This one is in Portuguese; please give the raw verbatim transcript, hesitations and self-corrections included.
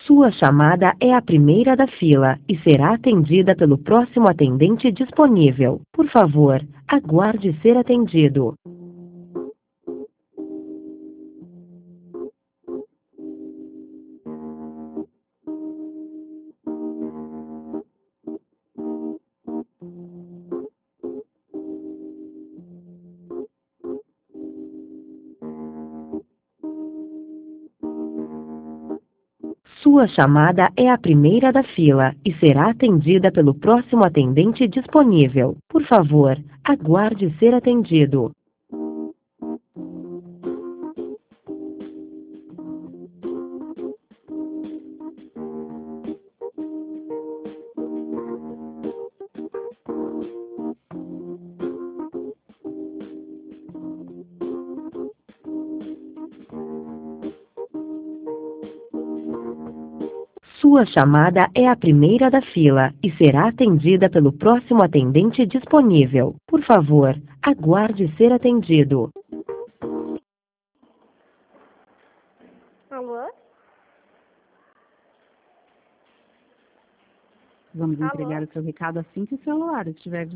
Sua chamada é a primeira da fila e será atendida pelo próximo atendente disponível. Por favor, aguarde ser atendido. Sua chamada é a primeira da fila e será atendida pelo próximo atendente disponível. Por favor, aguarde ser atendido. Sua chamada é a primeira da fila e será atendida pelo próximo atendente disponível. Por favor, aguarde ser atendido. Alô? Vamos Alô? entregar o seu recado assim que o celular estiver